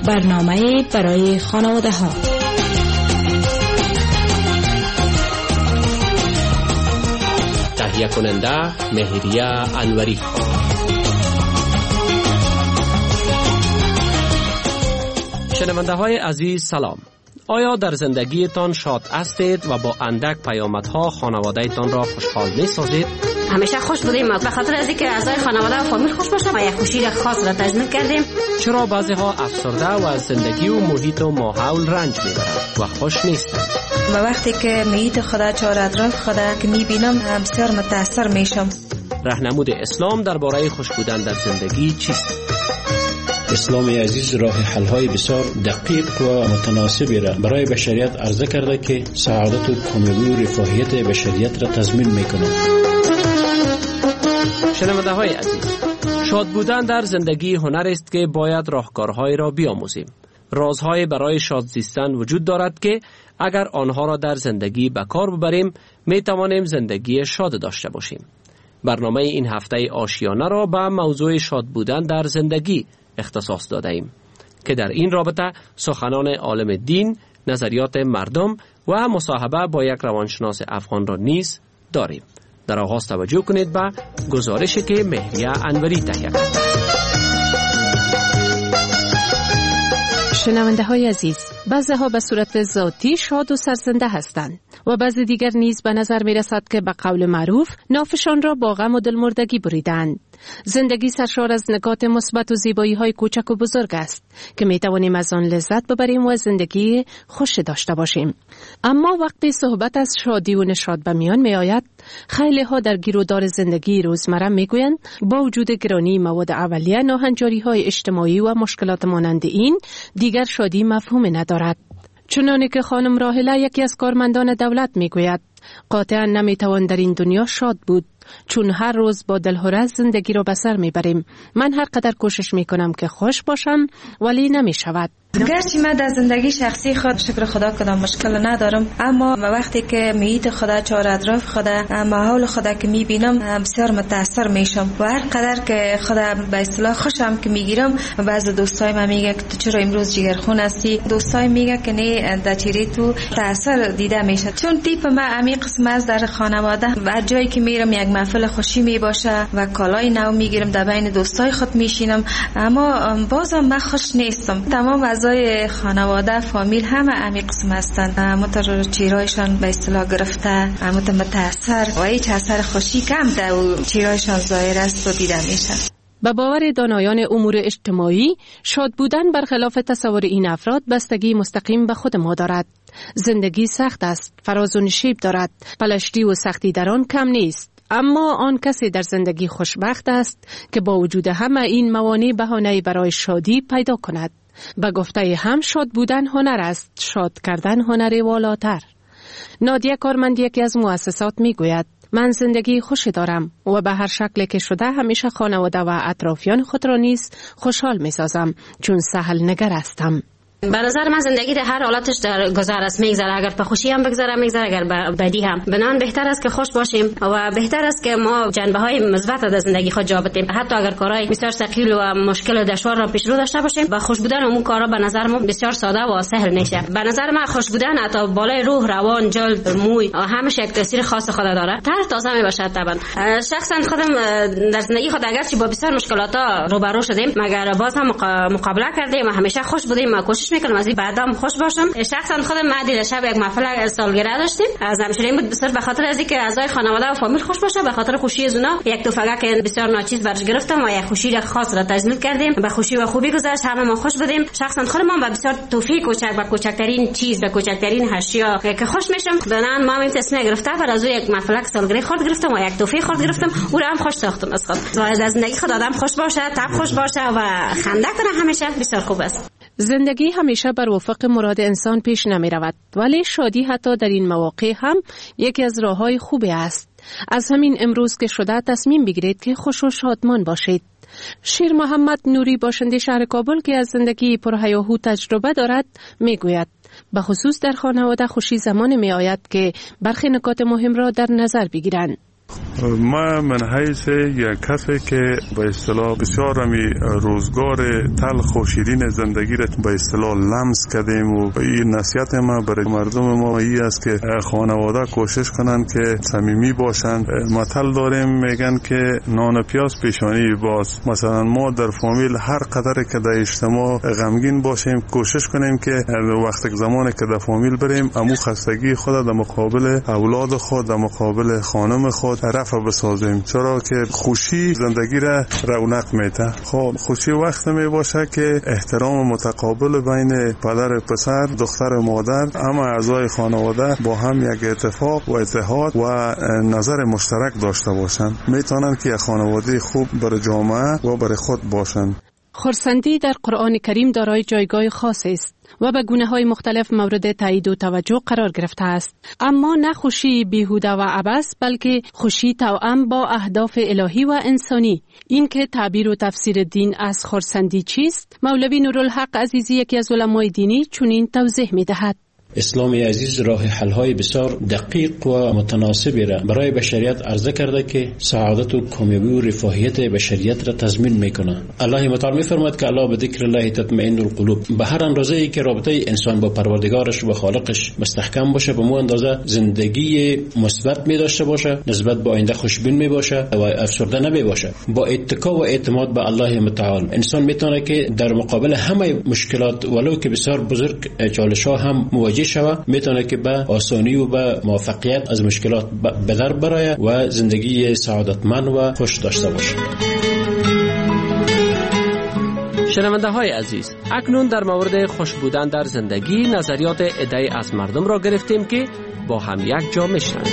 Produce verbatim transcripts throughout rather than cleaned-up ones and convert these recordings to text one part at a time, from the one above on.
برنامه برای خانواده ها. تهیه کننده مهریه انوری. شنونده های عزیز سلام. آیا در زندگیتان شاد هستید و با اندک پیامدها خانواده تان را خوشحال می سازید؟ همیشه خوش بودیم به خاطر از اینکه اعضای خانواده و فامیل خوش باشن و یک خوشی خاص را تجمیل کردیم. چرا بعضی ها افسرده و از زندگی و محیط و ماحول رنج میبرند و خوش نیستند؟ و وقتی که محیط خدا چهار اطراف خدا که میبینم بسیار متاثر میشم. راهنمود اسلام درباره خوش بودن در زندگی چیست؟ اسلام عزیز راه حل‌های بسیار دقیق و متناسبی را برای بشریت عرضه کرده که سعادت و کامیابی و رفاهیت بشریت را تضمین می‌کند. شنونده های عزیز، شاد بودن در زندگی هنر است که باید راهکارهای را بیاموزیم. رازهای برای شاد زیستن وجود دارد که اگر آنها را در زندگی به کار ببریم می توانیم زندگی شاد داشته باشیم. برنامه این هفته آشیانه را به موضوع شاد بودن در زندگی اختصاص داده ایم که در این رابطه سخنان عالم دین، نظریات مردم و مصاحبه با یک روانشناس افغان را نیز داریم. در آغاز توجه کنید به گزارشی که مهریه انوری تهیه کرده. شنونده های عزیز، بعضی ها به صورت ذاتی شاد و سرزنده هستند و بعضی دیگر نیز به نظر می رسد که به قول معروف نافشان را با غم و دلمردگی بریدند. زندگی سرشار از نکات مثبت و زیبایی های کوچک و بزرگ است که می توانیم از آن لذت ببریم و زندگی خوش داشته باشیم. اما وقتی صحبت از شادی و نشاط به میان می آید، خیلی ها در گیرودار زندگی روزمره می گویند با وجود گرانی مواد اولیه، ناهنجاری های اجتماعی و مشکلات مانند این دیگر شادی مفهوم ندارد. چنانه که خانم راحله، یکی از کارمندان دولت، می گوید قاطعا نمی توان در این دنیا شاد بود، چون هر روز با دلهره زندگی رو به سر می بریم. من هر قدر کوشش می کنم که خوش باشم ولی نمی شود. گرچه من در زندگی شخصی خود شکر خدا کدام مشکل ندارم، اما وقتی که محیط خدا چهار اطراف خدا ماحول خدا که میبینم بسیار متاثر میشم و هر قدر که خدا به اصطلاح خوشم که میگیرم. بعضی دوستای من میگه که تو چرا امروز جگرخون هستی، دوستای میگه که نه در چهره تو تاثیر دیده میشه. چون تیپ من امی قسم از در خانواده و جایی که میرم یک محفل خوشی می باشه و کالای نو میگیرم، در بین دوستای خود میشینم، اما بازم من خوش نیستم. تمام اعضای خانواده فامیل همه امی قسم هستند، متر چهرهایشان به اصطلاح گرفته، متر متاثر و هیچ اثر خوشی کم در چهرهایشان ظاهر است و دیده میشه. به باور دانایان امور اجتماعی، شاد بودن برخلاف تصور این افراد بستگی مستقیم به خود ما دارد. زندگی سخت است، فراز و نشیب دارد، پلشتی و سختی در آن کم نیست. اما آن کسی در زندگی خوشبخت است که با وجود همه این موانع بهانه‌ای برای شادی پیدا کند. به گفته هم شاد بودن هنر است، شاد کردن هنر والاتر. نادیه کارمند یکی از مؤسسات می گوید من زندگی خوشی دارم و به هر شکل که شده همیشه خانواده و اطرافیان خود را نیز خوشحال می سازم، چون سهل نگر هستم. به نظر من زندگی در هر حالتش در گذر است میگذره، اگر به خوشی هم بگذره میگذره، اگر به بدی هم. بنان بهتر است که خوش باشیم و بهتر است که ما جنبه های مثبت در زندگی خود جا بدیم، حتی اگر کارهای بسیار ثقیل و مشکل و دشوار را پیش رو داشته باشیم. با خوش بودن اون کارا به نظر ما بسیار ساده و سهل میشه. به نظر من خوش بودن حتی بالای روح، روان، جلد، موی همش یک تاثیر خاص خود داره. تر تازه میباشه. طبعا شخصا خودم در زندگی خود اگرچه با بسیار مشکلات روبرو شدیم مگر باز هم مقابله کردیم و همیشه خوش بودیم و کوشش میکنم از بعدام خوش باشم. شخصا خودم معدل شب یک محفل سالگرد داشتیم، از همشون این بود بسیار به خاطر از اینکه اعضای خانواده و فامیل خوش باشه، به خاطر خوشی از اونا یک تفنگ که بسیار ناچیز برش گرفتم و یک خوشی خاص را تجلیل کردیم. به خوشی و خوبی گذشت، همه ما خوش بودیم. شخصا خودم با بسیار توفیق کوچک با کوچکترین چیز به کوچکترین اشیا که خوش میشم. بنان ما این تصمیم گرفتم بر از یک محفل سالگرد خود گرفتم و یک توفیق خود گرفتم، او را هم خوش ساختم از خود. و از زندگی خود آدم خوش باشه، تب خوش باشه و خنده کنه، همیشه بسیار خوب است. زندگی همیشه بر وفق مراد انسان پیش نمی رود، ولی شادی حتی در این مواقع هم یکی از راه‌های خوبی است. از همین امروز که شده تصمیم بگیرید که خوش و شادمان باشید. شیر محمد نوری باشنده شهر کابل که از زندگی پرهیاهو تجربه دارد می گوید به خصوص در خانواده خوشی زمان می آید که برخی نکات مهم را در نظر بگیرند. ما من حیث یک کسی که به اصطلاح بسیار همی روزگار تلخ و شیرین زندگی را به اصطلاح لمس کردیم و این نصیحت ما برای مردم ما این است که خانواده کوشش کنند که صمیمی باشند. مثل داریم میگن که نان پیاز پیشانی باز. مثلا ما در فامیل هر قدر که در اجتماع غمگین باشیم کوشش کنیم که وقتی زمانی که در فامیل بریم امو خستگی خود در مقابل اولاد خود در مقابل خانم خود رفع بسازیم، چرا که خوشی زندگی را رونق میده. خب خوشی وقت می باشه که احترام متقابل بین پدر پسر دختر مادر اما اعضای خانواده با هم یک اتفاق و اتحاد و نظر مشترک داشته باشند، میتونن که خانواده خوب برای جامعه و برای خود باشند. خرسندی در قرآن کریم دارای جایگاه خاص است و به گونه‌های مختلف مورد تایید و توجه قرار گرفته است، اما نه خوشی بیهوده و عبث بلکه خوشی توأم با اهداف الهی و انسانی. این که تعبیر و تفسیر دین از خرسندی چیست، مولوی نورالحق عزیزی یکی از علمای دینی چنین توضیح می‌دهد. اسلام عزیز راه حل‌های بسیار دقیق و متناسبی را برای بشریت عرضه کرده که سعادت و کامیابی و رفاهیت بشریت را تضمین میکنه. الله متعال میفرماید که الله به ذکر الله تطمئن القلوب. به هر اندازه‌ای که رابطه انسان با پروردگارش و خالقش مستحکم باشه، به مو اندازه زندگی مثبت می داشته باشه، نسبت به آینده خوشبین می باشه و افسرده نمی باشه. با اتکا و اعتماد به الله متعال انسان میتونه که در مقابل همه مشکلات ولو که بسیار بزرگ چالش‌ها هم مواجه شوه، میتونه که به آسانی و به موفقیت از مشکلات به در برایه و زندگی سعادتمند و خوش داشته باشه. شنونده های عزیز، اکنون در مورد خوش بودن در زندگی نظریات عده‌ای از مردم را گرفتیم که با هم یک جا میشنند.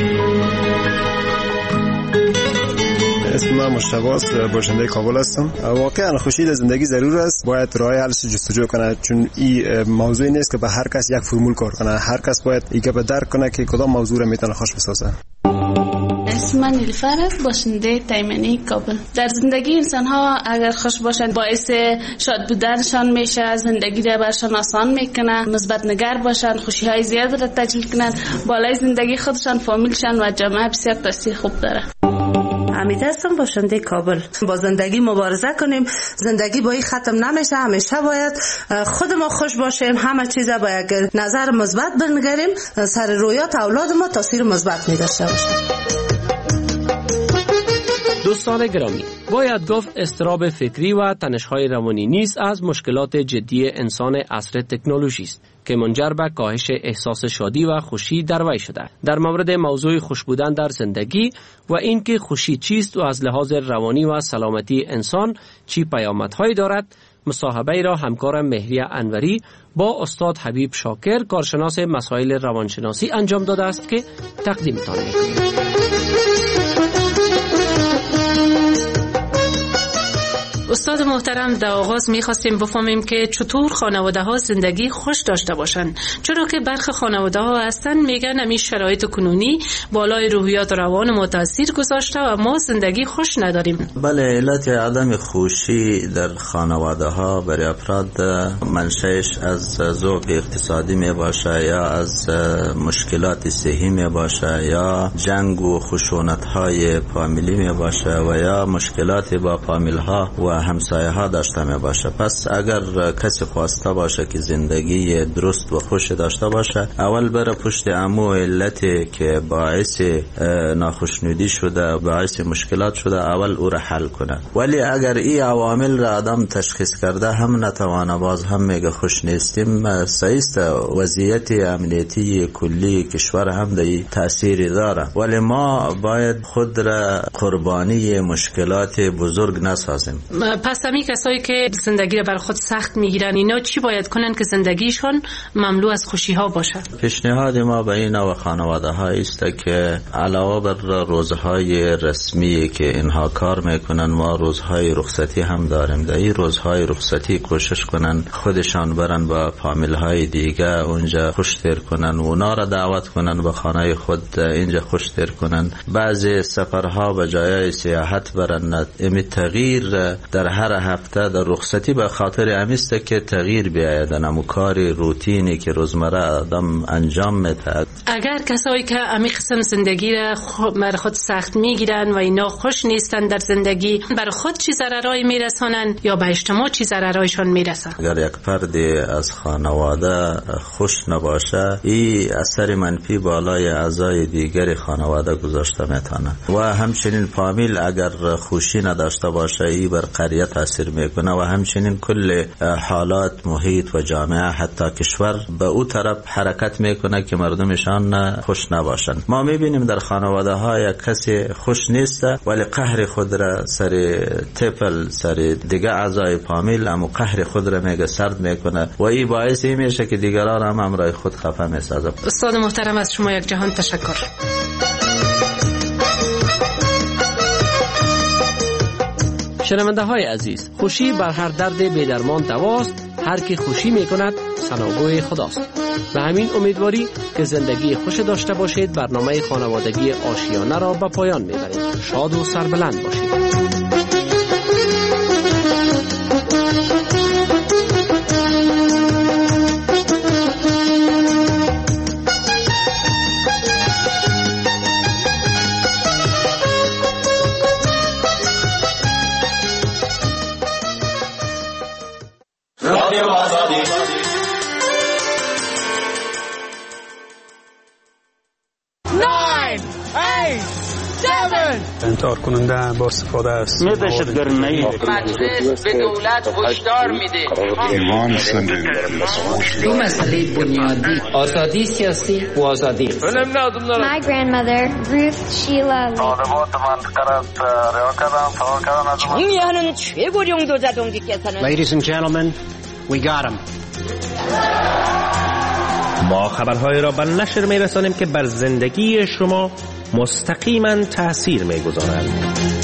اسم من مشتبه است، باشنده کابل هستم. واقعا خوشی در زندگی ضرور است، باید راه حلش جستجو کنه، چون این موضوعی نیست که به هر کس یک فرمول کار کنه. هر کس باید ایگه به درک کنه که کدام موضوع را میتونه خوش بسازه. اسم من نیلوفر است، باشنده تایمنی کابل. در زندگی انسان ها اگر خوش باشند باعث شاد بودنشان میشه، زندگی را برشان آسان میکنه، مثبت نگر باشند، خوشی های زیاد را تجربه کنند، بالای زندگی خودشان، فامیلشان و جامعه بسیار تاثیر خوب داره. حمید هستم، باشنده کابل. با زندگی مبارزه کنیم، زندگی با این ختم نمیشه، همیشه باید خود ما خوش باشیم، همه چیز با یک نظر مثبت بنگریم، سر رویات اولاد ما تاثیر مثبت می‌داشته باشه. دوستان گرامی، باید گفت اضطراب فکری و تنش‌های روانی نیز از مشکلات جدی انسان عصر تکنولوژی است که منجر به کاهش احساس شادی و خوشی در وی شده. در مورد موضوع خوش بودن در زندگی و اینکه خوشی چیست و از لحاظ روانی و سلامتی انسان چی پیامدهایی دارد، مصاحبه را همکارم مهریه انوری با استاد حبیب شاکر، کارشناس مسائل روانشناسی انجام داده است که تقدیمتان می‌کنیم. استاد محترم، در آغاز می‌خواستیم بفهمیم که چطور خانواده ها زندگی خوش داشته باشند، چرا که برخی خانواده ها هستن میگن همین شرایط کنونی بالای روحیات روان ما تاثیر گذاشته و ما زندگی خوش نداریم. بله، علت عدم خوشی در خانواده ها برای افراد منشأش از ذوق اقتصادی می باشه یا از مشکلات صحی می باشه یا جنگ و خشونت های فامیلی می باشه و یا مشکلات با فامیل ها و همسایه ها داشته می باشه. پس اگر کسی خواسته باشه که زندگی درست و خوش داشته باشه، اول بره پشت امو علتی که باعث ناخوشنودی شده، باعث مشکلات شده، اول او را حل کنه. ولی اگر این عوامل را آدم تشخیص کرده هم نتوانه، باز هم میگه خوش نیستیم، سایست وضعیت امنیتی کلی کشور هم دی تأثیری داره. ولی ما باید خود را قربانی مشکلات بزرگ نسازیم. پس همین کسایی که زندگی را بر خود سخت میگیرن، اینا چی باید کنن که زندگیشون مملو از خوشی ها باشه؟ پیشنهاد ما به این نوع خانواده ها است که علاوه بر روزهای رسمی که اینها کار میکنن، ما روزهای رخصتی هم داریم. در این روزهای رخصتی کوشش کنن خودشان برن با فامیل های دیگه اونجا خوش تیر کنن، اونا را دعوت کنن به خانه خود اینجا خوش تیر کنن. بعضی سفرها به جای سیاحت برن، امی تغییر در در هر هفته در رخصتی به خاطر امیسته که تغییر بیاید نمو کار روتینی که روزمره آدم انجام میده. اگر کسایی که امی قسم زندگی را بر خود سخت میگیرن و اینا خوش نیستن در زندگی، بر خود چی ضررایی میرسانن یا به اجتماع چی ضررایشان میرسن؟ اگر یک فردی از خانواده خوش نباشه، این اثر منفی بالای اعضای دیگر خانواده گذاشته میتونه. و همچنین فامیل اگر خوشی نداشته باشه، این بر قریه تاثیر میکنه و همچنین کل حالات محیط و جامعه حتی کشور به او طرف حرکت میکنه که مردمشان خوش نباشن. ما میبینیم در خانواده ها یک کسی خوش نیست ولی قهر خود را سر طفل سر دیگه اعضای فامیل اما قهر خود را میگه سرد میکنه و این باعث این میشه که دیگران هم امرای خود خفه میسازه. استاد محترم از شما یک جهان تشکر. شنونده های عزیز، خوشی بر هر درد بی‌درمان دواست. هر کی خوشی میکند ثناگوی خداست. به همین امیدواری که زندگی خوش داشته باشید، برنامه خانوادگی آشیانه را به پایان میبریم. شاد و سربلند باشید. انتحار کننده با استفاده است. نه دهشتگرمی. مجلس به دولت هشدار میده. ایمان سنده. دو مسئله بنیادی: آزادی سیاسی و آزادی. My grandmother, Ruth Sheila Lee. 정의하는 최고領導者동지께서는. Ladies and gentlemen, we got him. ما خبرهای را به نشر می‌رسانیم که بر زندگی شما مستقیما تأثیر می‌گذارند.